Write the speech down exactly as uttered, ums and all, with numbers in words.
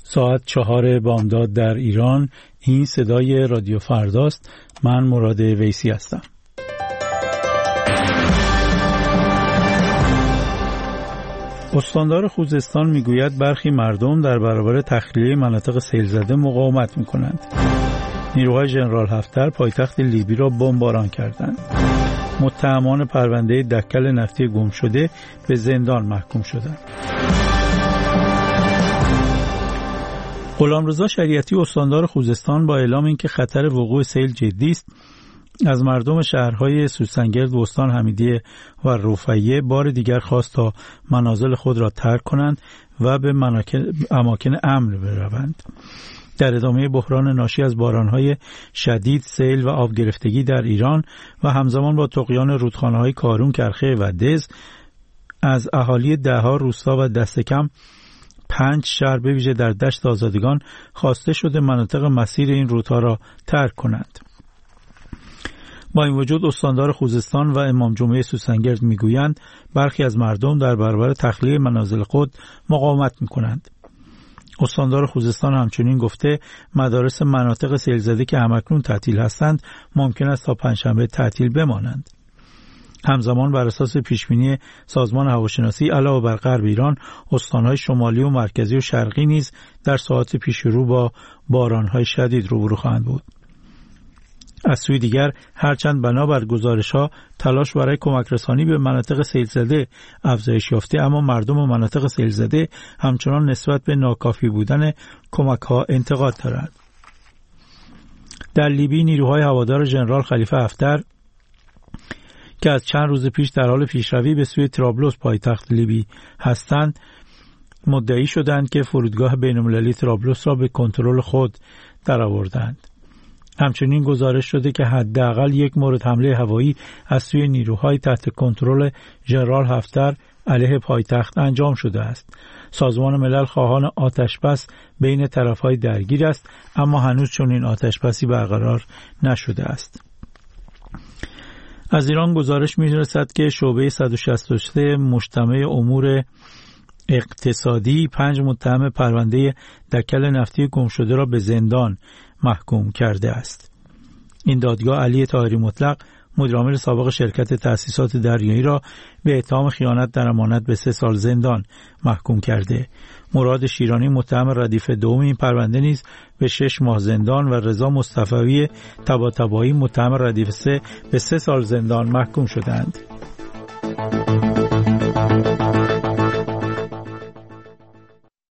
ساعت چهار بامداد در ایران. این صدای رادیو فرداست. من مراد ویسی هستم. استاندار خوزستان میگوید برخی مردم در برابر تخلیه مناطق سیل‌زده مقاومت میکنند. نیروهای ژنرال هفتر پایتخت لیبی را بمباران کردند. متهمان پرونده دکل نفتی گم شده به زندان محکوم شدند. غلامرضا شریعتی استاندار خوزستان با اعلام اینکه خطر وقوع سیل جدی است، از مردم شهرهای سوسنگرد، بستان حمیدیه و رفیع بار دیگر خواست تا منازل خود را ترک کنند و به اماکن امن بروند. در ادامه بحران ناشی از بارانهای شدید، سیل و آب گرفتگی در ایران و همزمان با طغیان رودخانه‌های کارون، کرخه و دز، از اهالی ده‌ها روستا و دست کم پنج شهر به ویژه در دشت آزادگان خواسته شده مناطق مسیر این رودها را ترک کنند. با این وجود استاندار خوزستان و امام جمعه سوسنگرد میگویند برخی از مردم در برابر تخلیه منازل خود مقاومت میکنند. استاندار خوزستان همچنین گفته مدارس مناطق سیل‌زده که همکنون تعطیل هستند ممکن است تا پنجشنبه تعطیل بمانند. همزمان بر اساس پیشبینی سازمان هواشناسی علاوه بر غرب ایران، استانهای شمالی و مرکزی و شرقی نیز در ساعات پیش رو با بارانهای شدید روبرو خواهند بود. از سوی دیگر هرچند بنابر گزارش‌ها تلاش برای کمک رسانی به مناطق سیل‌زده افزایش یافته، اما مردم مناطق سیل‌زده همچنان نسبت به ناکافی بودن کمک‌ها انتقاد دارند. در لیبی نیروهای هوادار ژنرال خلیفه حفتر که از چند روز پیش در حال پیشروی به سوی طرابلس پایتخت لیبی هستند، مدعی شدند که فرودگاه بین‌المللی طرابلس را به کنترل خود درآوردند. همچنین گزارش شده که حداقل یک مورد حمله هوایی از سوی نیروهای تحت کنترل ژنرال حفتر علیه پایتخت انجام شده است. سازمان ملل خواهان آتشبس بین طرفهای درگیر است، اما هنوز چنین آتشبسی برقرار نشده است. از ایران گزارش می‌رسد که شعبه صد و شصت و سه مجتمع امور اقتصادی پنج متهم پرونده دکل نفتی گم شده را به زندان محکوم کرده است. این دادگاه علی طاهری مطلق، مدیرعامل سابق شرکت تأسیسات دریایی، را به اتهام خیانت در امانت به سه سال زندان محکوم کرده. مراد شیرانی متهم ردیف دوم این پرونده نیز به شش ماه زندان و رضا مصطفوی طباطبایی متهم ردیف سه به سه سال زندان محکوم شدند.